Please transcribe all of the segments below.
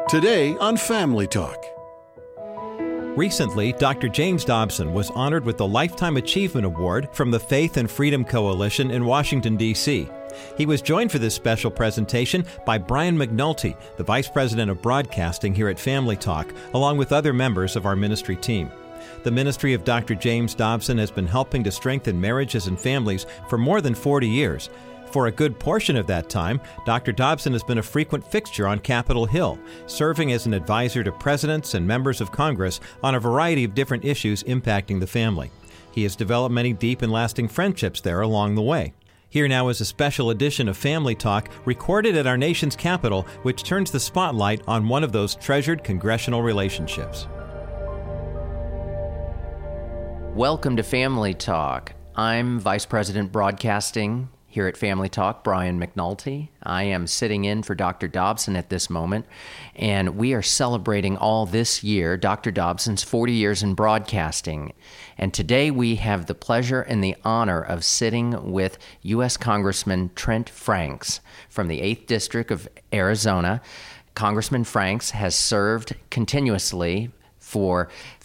Today on Family Talk. Recently, Dr. James Dobson was honored with the Lifetime Achievement Award from the Faith and Freedom Coalition in Washington, D.C. He was joined for this special presentation by Brian McNulty, the Vice President of Broadcasting here at Family Talk, along with other members of our ministry team. The ministry of Dr. James Dobson has been helping to strengthen marriages and families for more than 40 years. For a good portion of that time, Dr. Dobson has been a frequent fixture on Capitol Hill, serving as an advisor to presidents and members of Congress on a variety of different issues impacting the family. He has developed many deep and lasting friendships there along the way. Here now is a special edition of Family Talk recorded at our nation's capital, which turns the spotlight on one of those treasured congressional relationships. Welcome to Family Talk. I'm Vice President Broadcasting here at Family Talk, Brian McNulty. I am sitting in for Dr. Dobson at this moment, and we are celebrating all this year Dr. Dobson's 40 years in broadcasting. And today we have the pleasure and the honor of sitting with U.S. Congressman Trent Franks from the 8th District of Arizona. Congressman Franks has served continuously for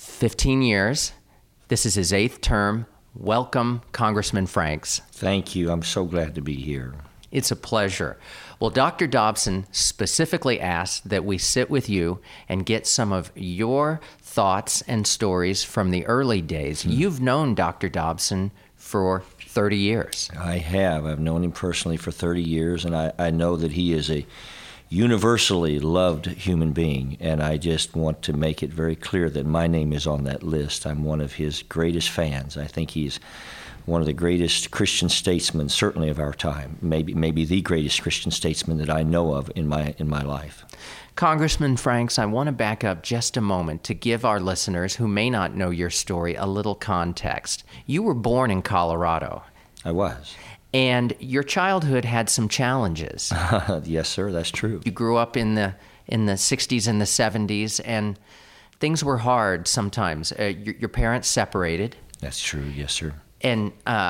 15 years. This is his 8th term. Welcome, Congressman Franks. Thank you. I'm so glad to be here. It's a pleasure. Well, Dr. Dobson specifically asked that we sit with you and get some of your thoughts and stories from the early days. You've known Dr. Dobson for 30 years. I have. I've known him personally for 30 years, and I know that he is a universally loved human being, and I just want to make it very clear that my name is on that list. I'm one of his greatest fans. I think he's one of the greatest Christian statesmen, certainly of our time, maybe the greatest Christian statesman that I know of in my life. Congressman Franks, I want to back up just a moment to give our listeners who may not know your story a little context. You were born in Colorado. I was. And your childhood had some challenges. Yes, sir, that's true. You grew up in the 60s and the 70s, and things were hard sometimes. Your parents separated. That's true, yes, sir. And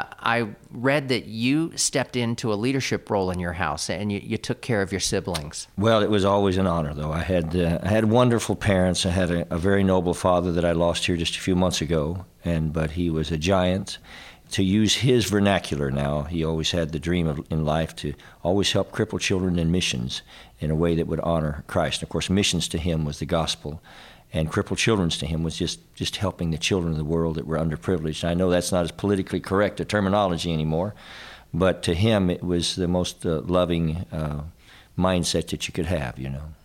I read that you stepped into a leadership role in your house, and you took care of your siblings. Well, it was always an honor, though. I had wonderful parents. I had a very noble father that I lost here just a few months ago, but he was a giant. To use his vernacular now, he always had the dream in life to always help crippled children in missions in a way that would honor Christ. And of course, missions to him was the gospel, and crippled children to him was just helping the children of the world that were underprivileged. And I know that's not as politically correct a terminology anymore, but to him it was the most loving mindset that you could have, you know.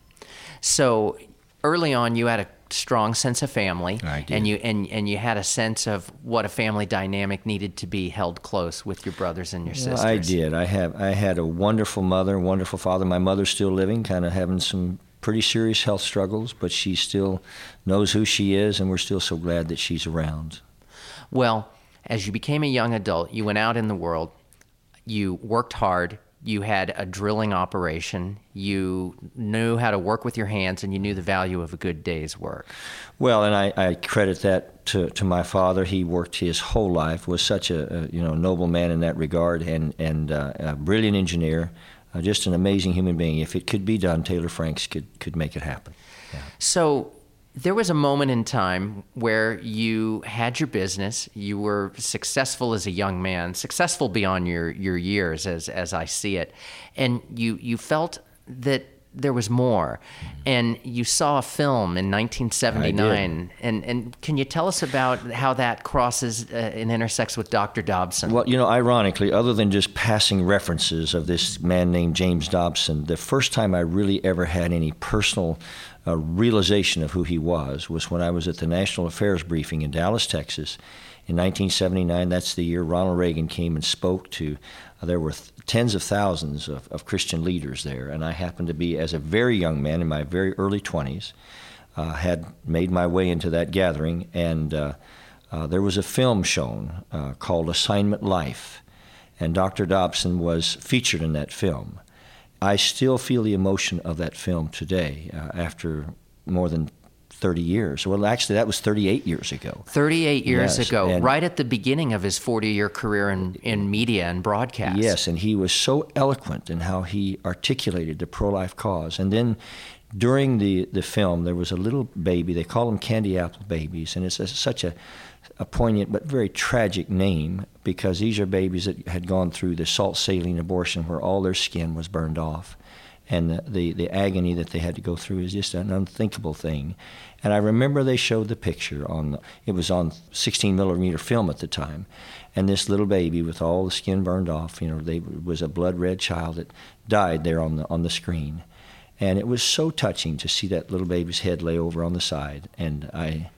So early on, you had a strong sense of family. I did. And you had a sense of what a family dynamic needed to be held close with your brothers and your sisters. I did. I had a wonderful mother, wonderful father. My mother's still living, kind of having some pretty serious health struggles, but she still knows who she is, and we're still so glad that she's around. Well, as you became a young adult, you went out in the world, you worked hard, you had a drilling operation, you knew how to work with your hands, and you knew the value of a good day's work. Well, and I credit that to my father. He worked his whole life, was such a noble man in that regard, and a brilliant engineer, just an amazing human being. If it could be done, Taylor Franks could make it happen. Yeah. So there was a moment in time where you had your business, you were successful as a young man, successful beyond your years as I see it, and you felt that there was more, and you saw a film in 1979, and can you tell us about how that crosses and intersects with Dr. Dobson? Well, ironically, other than just passing references of this man named James Dobson, the first time I really ever had any personal realization of who he was when I was at the National Affairs Briefing in Dallas, Texas, in 1979. That's the year Ronald Reagan came and spoke to. There were tens of thousands of Christian leaders there, and I happened to be, as a very young man in my very early 20s, had made my way into that gathering, and there was a film shown called Assignment Life, and Dr. Dobson was featured in that film. I still feel the emotion of that film today, after more than 30 years. Well, actually, that was 38 years ago. 38 years Yes, ago, and- right at the beginning of his 40-year career in media and broadcast. Yes, and he was so eloquent in how he articulated the pro-life cause. And then during the film, there was a little baby. They call them candy apple babies, and it's such a poignant but very tragic name, because these are babies that had gone through the salt saline abortion where all their skin was burned off. And the agony that they had to go through is just an unthinkable thing. And I remember they showed the picture it was on 16 millimeter film at the time, and this little baby with all the skin burned off, was a blood red child that died there on the screen. And it was so touching to see that little baby's head lay over on the side. And I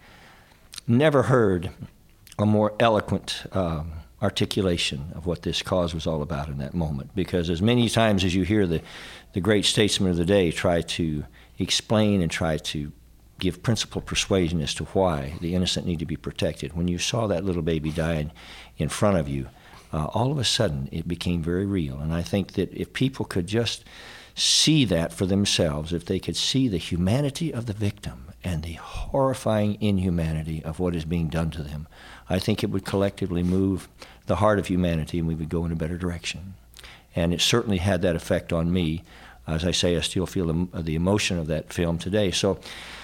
never heard a more eloquent articulation of what this cause was all about in that moment, because as many times as you hear the great statesmen of the day try to explain and try to give principled persuasion as to why the innocent need to be protected, when you saw that little baby dying in front of you, all of a sudden it became very real. And I think that if people could just see that for themselves, if they could see the humanity of the victim and the horrifying inhumanity of what is being done to them, I think it would collectively move the heart of humanity, and we would go in a better direction. And it certainly had that effect on me. As I say, I still feel the emotion of that film today. So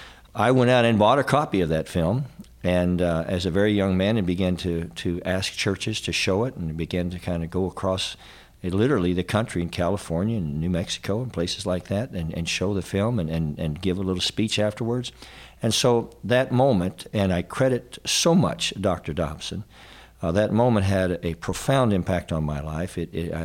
I went out and bought a copy of that film, and as a very young man, and began to ask churches to show it, and began to kind of go across literally the country in California and New Mexico and places like that, and show the film and give a little speech afterwards. And so that moment, and I credit so much Dr. Dobson, that moment had a profound impact on my life.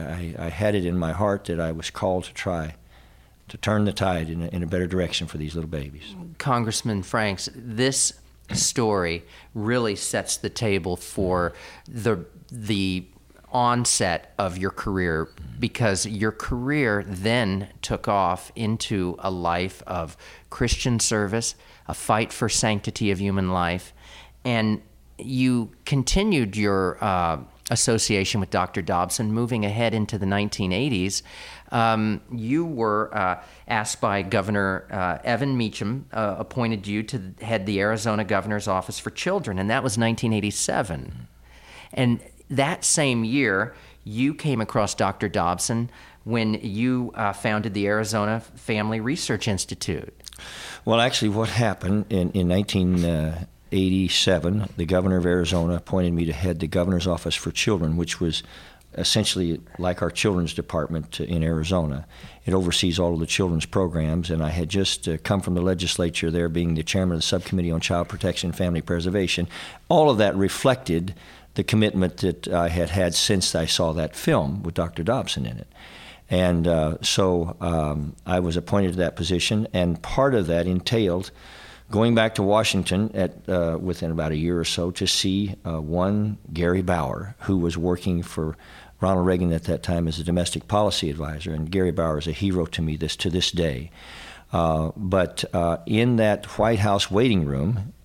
I had it in my heart that I was called to try to turn the tide in a better direction for these little babies. Congressman Franks, this story really sets the table for the onset of your career, because your career then took off into a life of Christian service, a fight for sanctity of human life, and you continued your association with Dr. Dobson, moving ahead into the 1980s. You were asked by Governor Evan Meacham, appointed you to head the Arizona Governor's Office for Children, and that was 1987. And that same year, you came across Dr. Dobson when you founded the Arizona Family Research Institute. Well, actually, what happened in 1987, the governor of Arizona appointed me to head the Governor's Office for Children, which was essentially like our children's department in Arizona. It oversees all of the children's programs, and I had just come from the legislature there, being the chairman of the Subcommittee on Child Protection and Family Preservation. All of that reflected the commitment that I had had since I saw that film with Dr. Dobson in it. And so I was appointed to that position, and part of that entailed going back to Washington within about a year or so to see one Gary Bauer, who was working for Ronald Reagan at that time as a domestic policy advisor. And Gary Bauer is a hero to me to this day. But in that White House waiting room,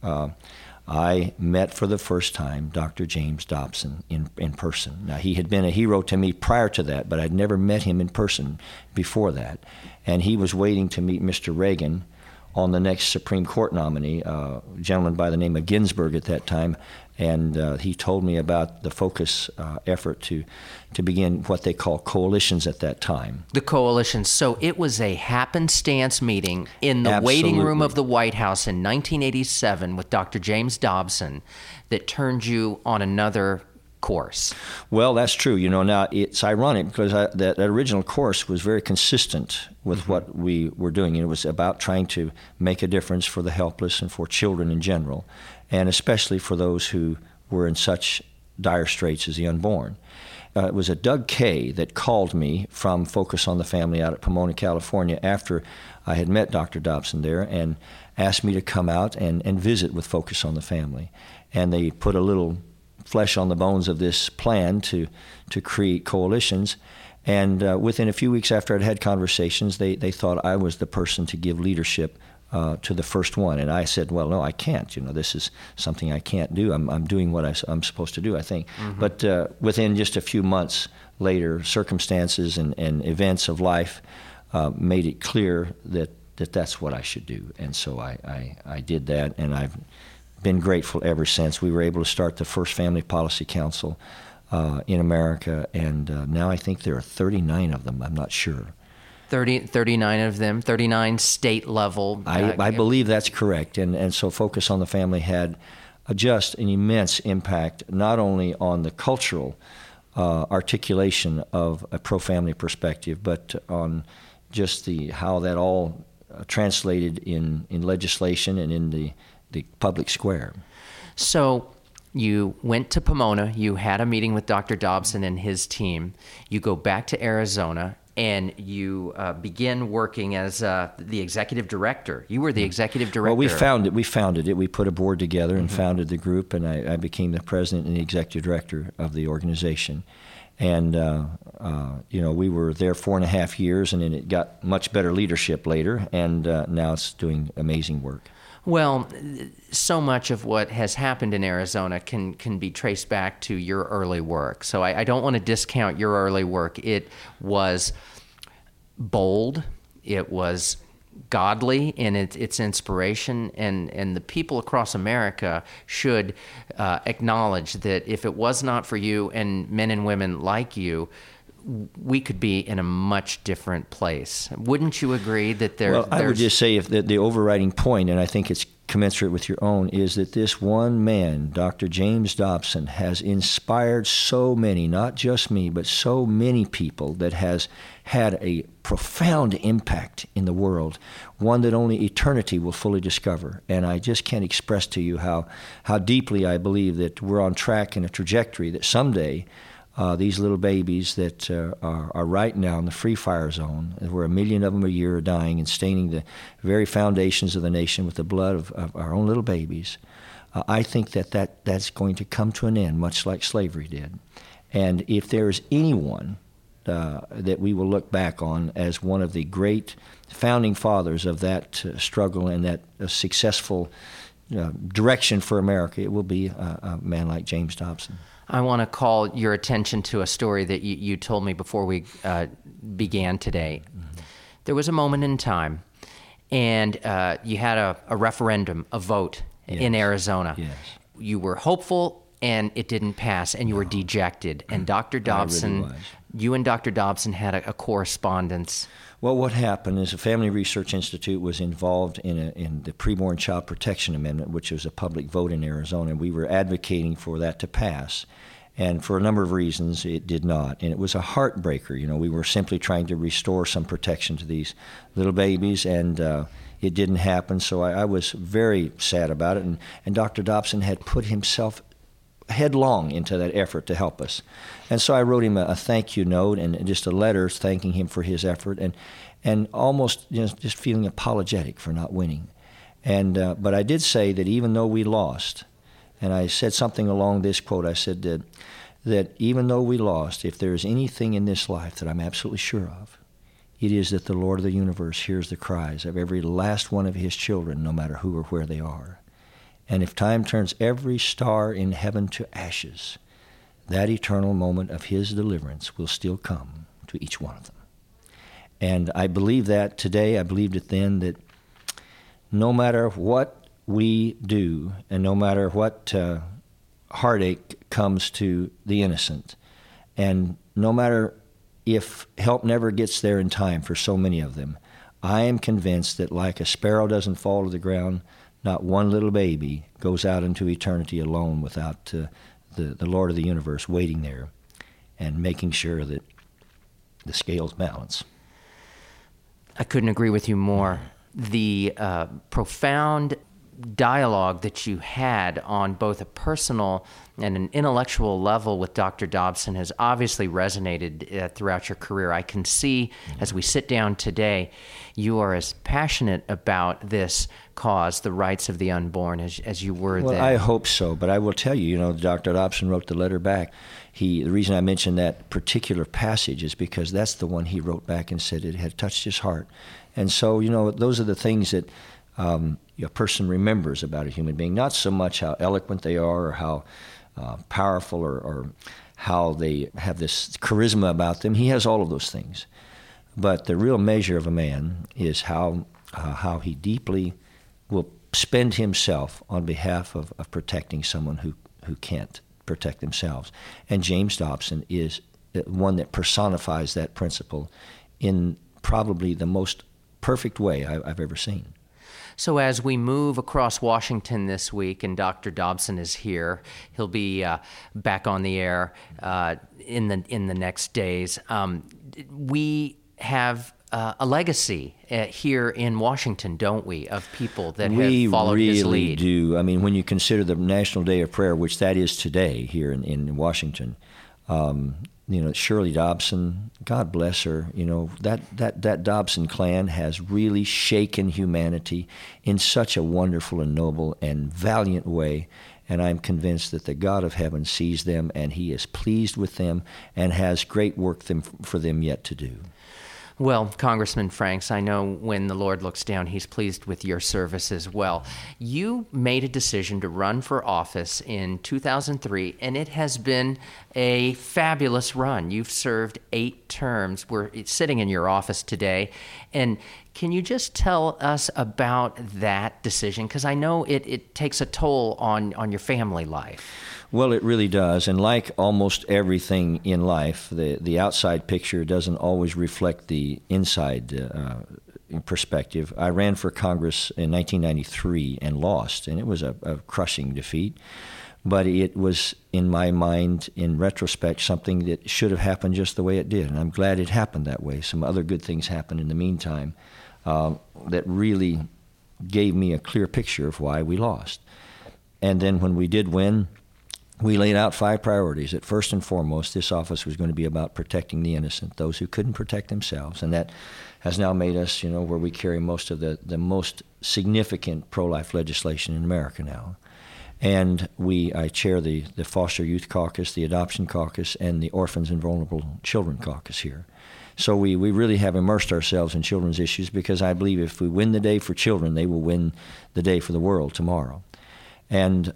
I met for the first time Dr. James Dobson in person. Now, he had been a hero to me prior to that, but I'd never met him in person before that. And he was waiting to meet Mr. Reagan on the next Supreme Court nominee, a gentleman by the name of Ginsburg at that time. And he told me about the focus effort to begin what they call coalitions at that time. The coalitions. So it was a happenstance meeting in the Absolutely. waiting room of the White House in 1987 with Dr. James Dobson that turned you on another course. Well, that's true. Now it's ironic because that original course was very consistent with what we were doing. It was about trying to make a difference for the helpless and for children in general, and especially for those who were in such dire straits as the unborn. It was a Doug Kay that called me from Focus on the Family out at Pomona, California, after I had met Dr. Dobson there, and asked me to come out and visit with Focus on the Family. And they put a little flesh on the bones of this plan to create coalitions. And within a few weeks after I'd had conversations, they thought I was the person to give leadership to the first one. And I said, well, no, I can't. This is something I can't do. I'm doing what I'm supposed to do, I think. Mm-hmm. But within just a few months later, circumstances and events of life made it clear that that that's what I should do. And so I did that, and I've been grateful ever since. We were able to start the first Family Policy Council in America, and now I think there are 39 of them. I'm not sure. 39 of them, 39 state level. I believe that's correct. And so Focus on the Family had just an immense impact, not only on the cultural articulation of a pro-family perspective, but on just how that all translated in legislation and in the public square. So you went to Pomona, you had a meeting with Dr. Dobson and his team, you go back to Arizona, and you begin working as the executive director. You were the executive director. Well, we founded it. We put a board together and founded the group, and I became the president and the executive director of the organization. And, we were there 4.5 years, and then it got much better leadership later, and now it's doing amazing work. Well, so much of what has happened in Arizona can be traced back to your early work. So I don't want to discount your early work. It was bold. It was godly in its inspiration, and the people across America should acknowledge that if it was not for you and men and women like you, we could be in a much different place. Wouldn't you agree that there's... Well, I would just say if the overriding point, and I think it's commensurate with your own, is that this one man, Dr. James Dobson, has inspired so many, not just me, but so many people, that has had a profound impact in the world, one that only eternity will fully discover. And I just can't express to you how deeply I believe that we're on track in a trajectory that someday these little babies that are right now in the free fire zone, where 1 million of them a year are dying and staining the very foundations of the nation with the blood of our own little babies, I think that's going to come to an end, much like slavery did. And if there is anyone that we will look back on as one of the great founding fathers of that struggle and that successful direction for America, it will be a man like James Dobson. I want to call your attention to a story that you told me before we began today. Mm-hmm. There was a moment in time, and you had a referendum, a vote in Arizona. Yes. You were hopeful, and it didn't pass, and you were dejected. And Dr. Dobson, really was. You and Dr. Dobson had a correspondence. Well, what happened is the Family Research Institute was involved in the Preborn Child Protection Amendment, which was a public vote in Arizona. We were advocating for that to pass. And for a number of reasons, it did not. And it was a heartbreaker. We were simply trying to restore some protection to these little babies, and it didn't happen. So I was very sad about it. And Dr. Dobson had put himself headlong into that effort to help us. And so I wrote him a thank you note and just a letter thanking him for his effort and almost just feeling apologetic for not winning. And but I did say that even though we lost, and I said something along this quote, I said that even though we lost, if there is anything in this life that I'm absolutely sure of, it is that the Lord of the universe hears the cries of every last one of his children, no matter who or where they are. And if time turns every star in heaven to ashes, that eternal moment of his deliverance will still come to each one of them. And I believe that today. I believed it then, that no matter what we do and no matter what heartache comes to the innocent, and no matter if help never gets there in time for so many of them, I am convinced that like a sparrow doesn't fall to the ground, not one little baby goes out into eternity alone without the Lord of the universe waiting there and making sure that the scales balance. I couldn't agree with you more. The profound dialogue that you had on both a personal and an intellectual level with Dr. Dobson has obviously resonated throughout your career. I can see as we sit down today, you are as passionate about this cause, the rights of the unborn, as you were then. Well, I hope so, but I will tell you, Dr. Dobson wrote the letter back. The reason I mentioned that particular passage is because that's the one he wrote back and said it had touched his heart. And so, those are the things that a person remembers about a human being, not so much how eloquent they are or how powerful or how they have this charisma about them. He has all of those things. But the real measure of a man is how how he deeply will spend himself on behalf of protecting someone who can't protect themselves. And James Dobson is one that personifies that principle in probably the most perfect way I've ever seen. So as we move across Washington this week, and Dr. Dobson is here, he'll be back on the air in the next days. We have a legacy here in Washington, don't we, of people that have followed his lead? We really do. I mean, when you consider the National Day of Prayer, which that is today here in Washington, Shirley Dobson, God bless her, that Dobson clan has really shaken humanity in such a wonderful and noble and valiant way. And I'm convinced that the God of heaven sees them, and he is pleased with them and has great work for them yet to do. Well, Congressman Franks, I know when the Lord looks down, he's pleased with your service as well. You made a decision to run for office in 2003, and it has been a fabulous run. You've served 8 terms. We're sitting in your office today. And can you just tell us about that decision? Because I know it takes a toll on your family life. Well, it really does. And like almost everything in life, the outside picture doesn't always reflect the inside perspective. I ran for Congress in 1993 and lost, and it was a crushing defeat. But it was, in my mind, in retrospect, something that should have happened just the way it did. And I'm glad it happened that way. Some other good things happened in the meantime that really gave me a clear picture of why we lost. And then when we did win, we laid out 5 priorities. That first and foremost, this office was going to be about protecting the innocent, those who couldn't protect themselves. And that has now made us, where we carry most of the most significant pro-life legislation in America now. And I chair the Foster Youth Caucus, the Adoption Caucus, and the Orphans and Vulnerable Children Caucus here. So we really have immersed ourselves in children's issues, because I believe if we win the day for children, they will win the day for the world tomorrow. And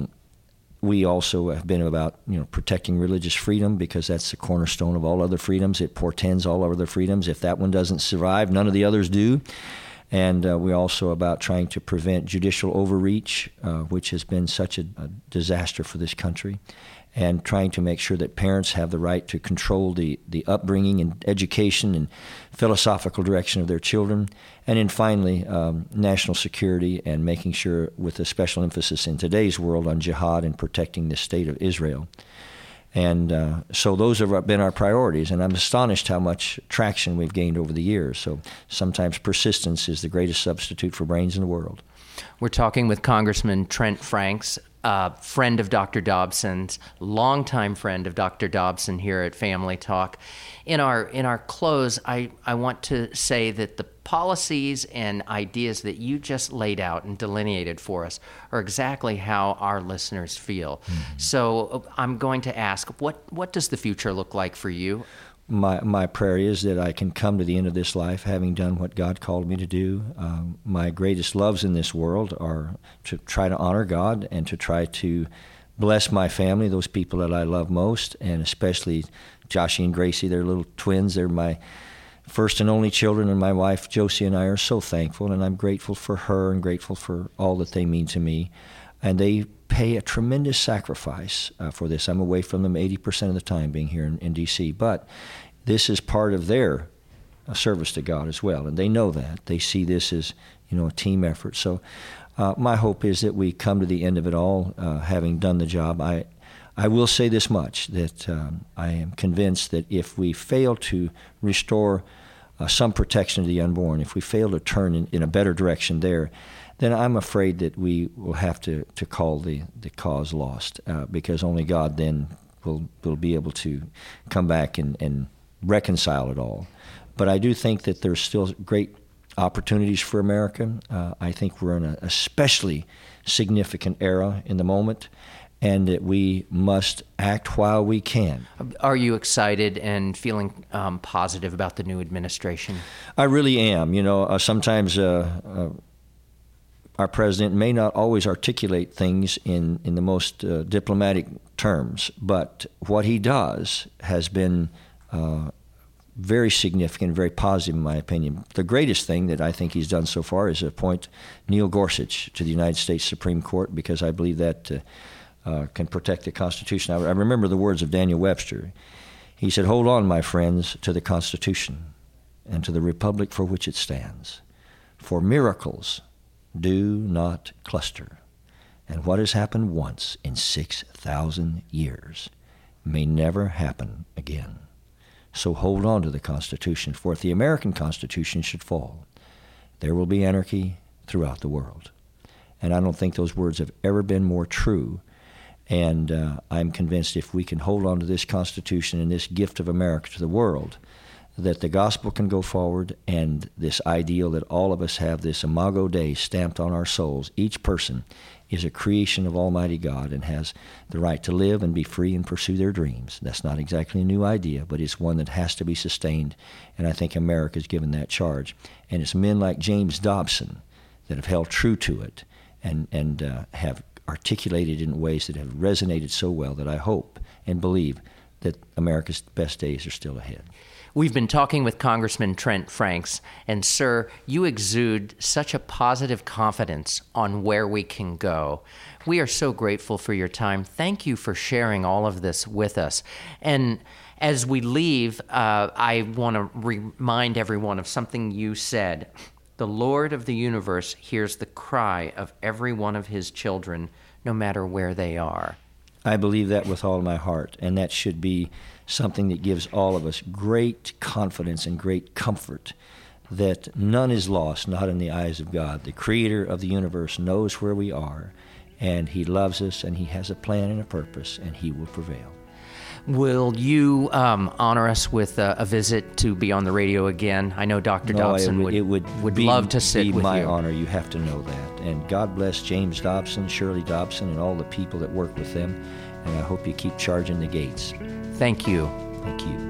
we also have been about protecting religious freedom, because that's the cornerstone of all other freedoms. It portends all other freedoms. If that one doesn't survive, none of the others do. And we're also about trying to prevent judicial overreach, which has been such a disaster for this country, and trying to make sure that parents have the right to control the upbringing and education and philosophical direction of their children. And then finally, national security, and making sure, with a special emphasis in today's world, on jihad and protecting the state of Israel. And so those have been our priorities, and I'm astonished how much traction we've gained over the years. So sometimes persistence is the greatest substitute for brains in the world. We're talking with Congressman Trent Franks, friend of Dr. Dobson's, longtime friend of Dr. Dobson here at Family Talk. In our close, I want to say that the policies and ideas that you just laid out and delineated for us are exactly how our listeners feel. Mm-hmm. So I'm going to ask, what does the future look like for you? My prayer is that I can come to the end of this life having done what God called me to do. My greatest loves in this world are to try to honor God and to try to bless my family, those people that I love most, and especially Joshie and Gracie. They're little twins. They're my first and only children, and my wife Josie and I are so thankful, and I'm grateful for her and grateful for all that they mean to me. And they pay a tremendous sacrifice for this. I'm away from them 80% of the time, being here in D.C., but this is part of their service to God as well, and they know that. They see this as a team effort. So my hope is that we come to the end of it all having done the job. I will say this much, that I am convinced that if we fail to restore some protection to the unborn, if we fail to turn in a better direction there, then I'm afraid that we will have to call the cause lost, because only God then will be able to come back and reconcile it all. But I do think that there's still great opportunities for America. I think we're in an especially significant era in the moment, and that we must act while we can. Are you excited and feeling positive about the new administration? I really am. Sometimes our president may not always articulate things in the most diplomatic terms, but what he does has been very significant, very positive in my opinion. The greatest thing that I think he's done so far is appoint Neil Gorsuch to the United States Supreme Court, because I believe that can protect the Constitution. I remember the words of Daniel Webster. He said, "Hold on, my friends, to the Constitution and to the republic for which it stands. For miracles do not cluster, and what has happened once in 6,000 years may never happen again. So hold on to the Constitution, for if the American Constitution should fall, there will be anarchy throughout the world." And I don't think those words have ever been more true. And I'm convinced if we can hold on to this Constitution and this gift of America to the world, that the gospel can go forward, and this ideal that all of us have, this Imago Dei stamped on our souls. Each person is a creation of Almighty God and has the right to live and be free and pursue their dreams. That's not exactly a new idea, but it's one that has to be sustained, and I think America's given that charge. And it's men like James Dobson that have held true to it and have articulated in ways that have resonated so well that I hope and believe that America's best days are still ahead. We've been talking with Congressman Trent Franks, and sir, you exude such a positive confidence on where we can go. We are so grateful for your time. Thank you for sharing all of this with us. And as we leave, I want to remind everyone of something you said. The Lord of the universe hears the cry of every one of his children, no matter where they are. I believe that with all my heart, and that should be something that gives all of us great confidence and great comfort, that none is lost, not in the eyes of God. The Creator of the universe knows where we are, and He loves us, and He has a plan and a purpose, and He will prevail. Will you honor us with a visit to be on the radio again? I know Dr. Dobson would love to sit with you. It would be my honor. You have to know that. And God bless James Dobson, Shirley Dobson, and all the people that work with them. And I hope you keep charging the gates. Thank you. Thank you.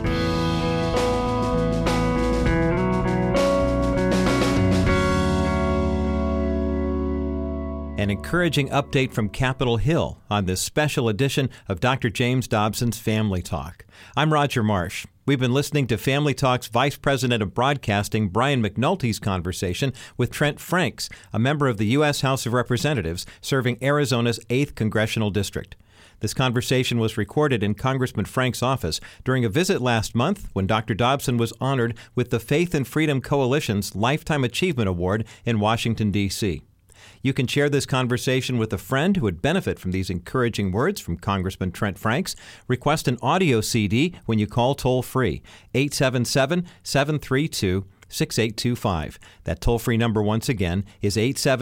An encouraging update from Capitol Hill on this special edition of Dr. James Dobson's Family Talk. I'm Roger Marsh. We've been listening to Family Talk's Vice President of Broadcasting, Brian McNulty's conversation with Trent Franks, a member of the U.S. House of Representatives serving Arizona's 8th Congressional District. This conversation was recorded in Congressman Franks' office during a visit last month when Dr. Dobson was honored with the Faith and Freedom Coalition's Lifetime Achievement Award in Washington, D.C. You can share this conversation with a friend who would benefit from these encouraging words from Congressman Trent Franks. Request an audio CD when you call toll-free, 877-732-6825. That toll-free number, once again, is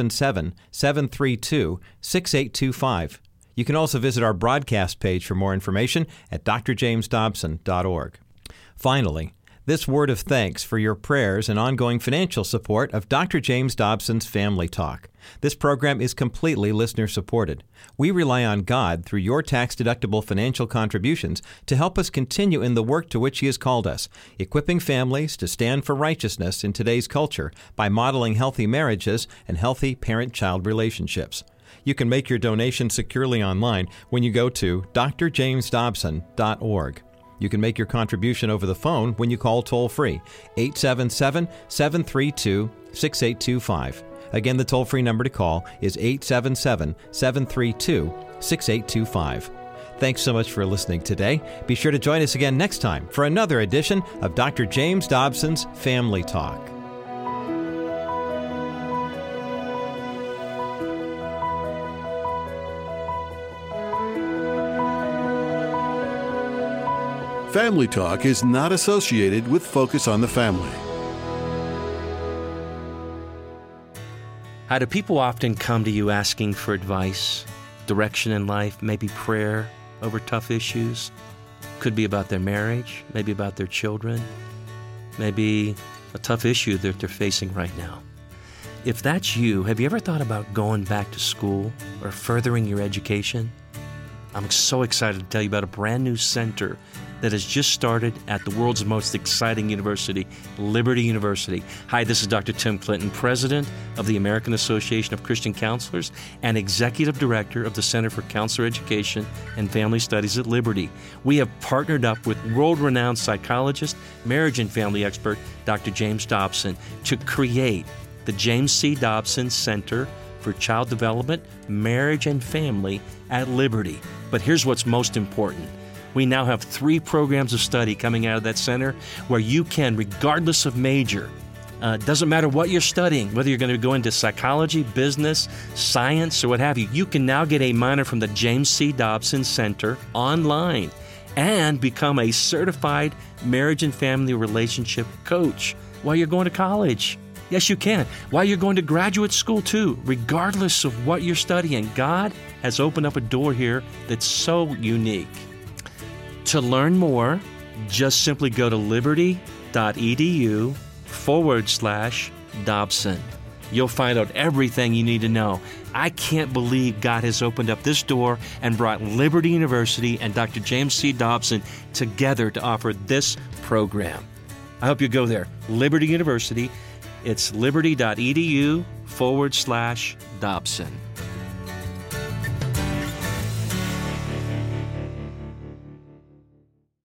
877-732-6825. You can also visit our broadcast page for more information at drjamesdobson.org. Finally, this word of thanks for your prayers and ongoing financial support of Dr. James Dobson's Family Talk. This program is completely listener-supported. We rely on God through your tax-deductible financial contributions to help us continue in the work to which He has called us, equipping families to stand for righteousness in today's culture by modeling healthy marriages and healthy parent-child relationships. You can make your donation securely online when you go to drjamesdobson.org. You can make your contribution over the phone when you call toll-free, 877-732-6825. Again, the toll-free number to call is 877-732-6825. Thanks so much for listening today. Be sure to join us again next time for another edition of Dr. James Dobson's Family Talk. Family Talk is not associated with Focus on the Family. How do people often come to you asking for advice, direction in life, maybe prayer over tough issues? Could be about their marriage, maybe about their children, maybe a tough issue that they're facing right now. If that's you, have you ever thought about going back to school or furthering your education? I'm so excited to tell you about a brand new center that has just started at the world's most exciting university, Liberty University. Hi, this is Dr. Tim Clinton, President of the American Association of Christian Counselors and Executive Director of the Center for Counselor Education and Family Studies at Liberty. We have partnered up with world-renowned psychologist, marriage and family expert, Dr. James Dobson, to create the James C. Dobson Center for Child Development, Marriage, and Family at Liberty. But here's what's most important. We now have 3 programs of study coming out of that center where you can, regardless of major, doesn't matter what you're studying, whether you're going to go into psychology, business, science, or what have you, you can now get a minor from the James C. Dobson Center online and become a certified marriage and family relationship coach while you're going to college. Yes, you can. While you're going to graduate school, too, regardless of what you're studying, God has opened up a door here that's so unique. To learn more, just simply go to liberty.edu/Dobson. You'll find out everything you need to know. I can't believe God has opened up this door and brought Liberty University and Dr. James C. Dobson together to offer this program. I hope you go there. Liberty University. It's liberty.edu/Dobson.